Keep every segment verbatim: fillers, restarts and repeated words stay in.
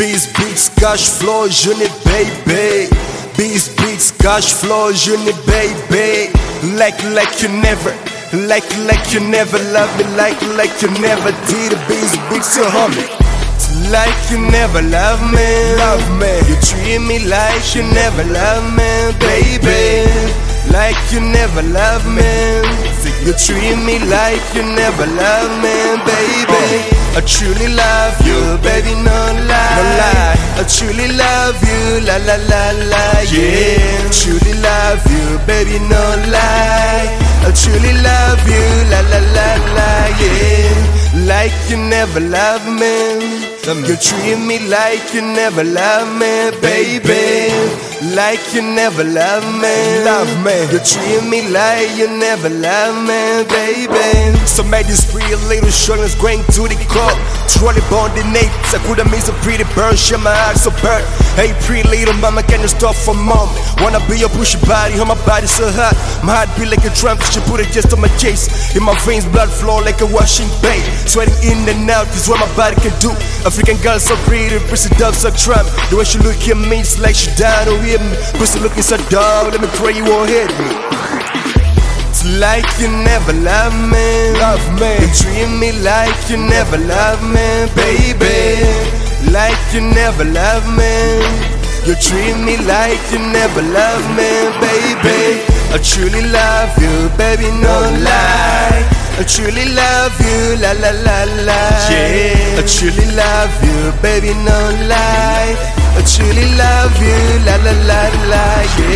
Biz beats, cash flow, je n'ai baby. Biz beats, cash flow, je n'ai baby. Like, like you never, like, like you never love me, like, like you never did. Biz beats, you homie. Like you never love me, love me. You treat me like you never love me, baby. Like you never love me. You treat me like you never love me, baby. I truly love you, baby, no lie, no lie. I truly love you, la la la la, yeah. Truly love you, baby, no lie. I truly love you, la la la la, yeah. Like you never love me. You treat me like you never love me, baby. Like you never love me, love me. You treat me like you never love me, baby. So made this pretty little struggles going to the core. Truly born the nates, I could've made some pretty burn, shit my heart so burnt. Hey pretty little mama, can you stop for mom? Wanna be your pushy body, how my body so hot. My heart beat like a drum, she put it just on my chest. In my veins, blood flow like a washing bay. Sweating in and out is what my body can do. African girl so pretty, pussy dub so tramp. The way she look at me, it's like she down to hear me. Pussy looking so dumb, let me pray you won't hit me. It's like you never love me, love me. You treat me like you never love me, baby. Like you never love me. You treat me like you never love me, baby. I truly love you, baby, no lie. I truly love you, la la la la, yeah. I truly love you, baby, no lie. I truly love you, la la la la,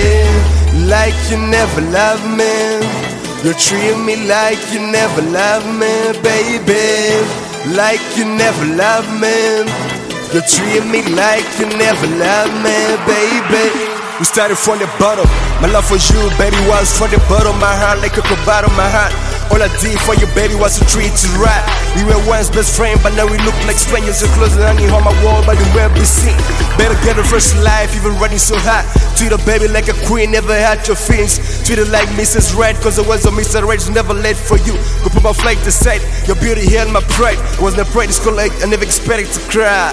yeah. Like you never love me. You treat me like you never love me, baby. Like you never love me. You treat me like you never love me, baby. We started from the bottom. My love for you, baby, was from the bottom. My heart like a bottom, my heart. All I did for you, baby, was to treat you right. We were once best friends, but now we look like strangers. You're close and hanging on my wall, but you will be seen. Better get a fresh life, even running so hot. Treat a baby like a queen, never had your feelings. Treat her like Missus Red, cause I was a Mister Red, never late for you. Go put my flight to sight, your beauty held my pride. I wasn't afraid to school, like I never expected to cry.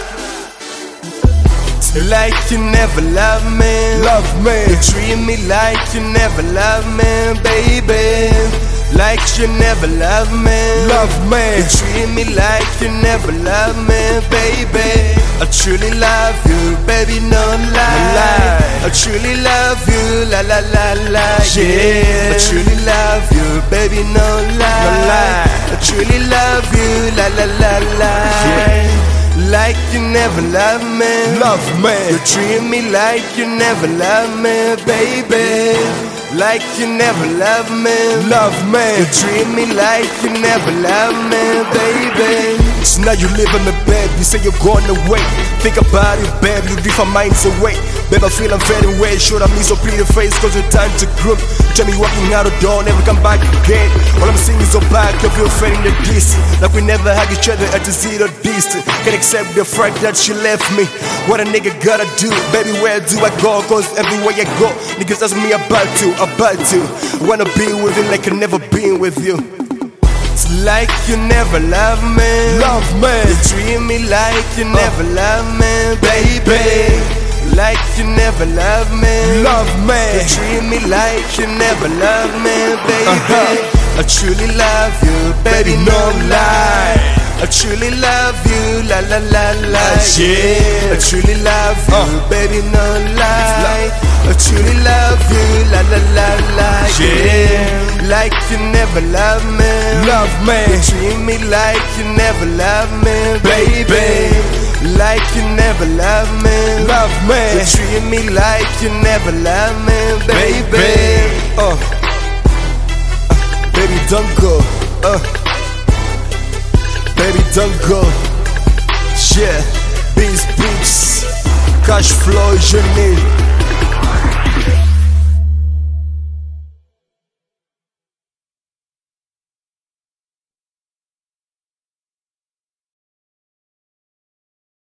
Like you never love me, love me. You treat me like you never love me, baby. Like you never love me, love me. You treat me like you never love me, baby. I truly love you, baby, no lie. I truly love you, la la la la, yeah. I truly love you, baby, no lie. I truly love you, la la la la, yeah. Like you never love me, love me. You treat me like you never love me, baby. Like you never love me, love me. You treat me like you never love me, baby. So now you live in the bed, you say you're going away. Think about it, babe, you leave our minds away. Babe, I feel I'm fading away. Should I miss your pretty face, cause it's time to groom. Tell me walking out the door, never come back again. All I'm seeing is your back, I feel fading the distance. Like we never had each other at the zero distance. Can't accept the fact that she left me. What a nigga gotta do, baby, where do I go? Cause everywhere I go, niggas ask me about to, about to. Wanna be with you like I never been with you. It's like you never love me, love me. You treat me like you never love me, baby. Like you never love me, love me. You treat me like you never love me, baby. Uh-huh. I truly love you, baby, no lie. I truly love you, la la la la, yeah. I truly love you, uh. baby, no lie. I truly love you, la la la la, yeah. Like you never love me, love me. You treat me like you never love me, baby. Like you never love me, love me. You treat me like you never love me, baby. Uh, uh baby, don't go. Uh. Baby, don't go. Yeah, Biz beats, cash flow, je n'ai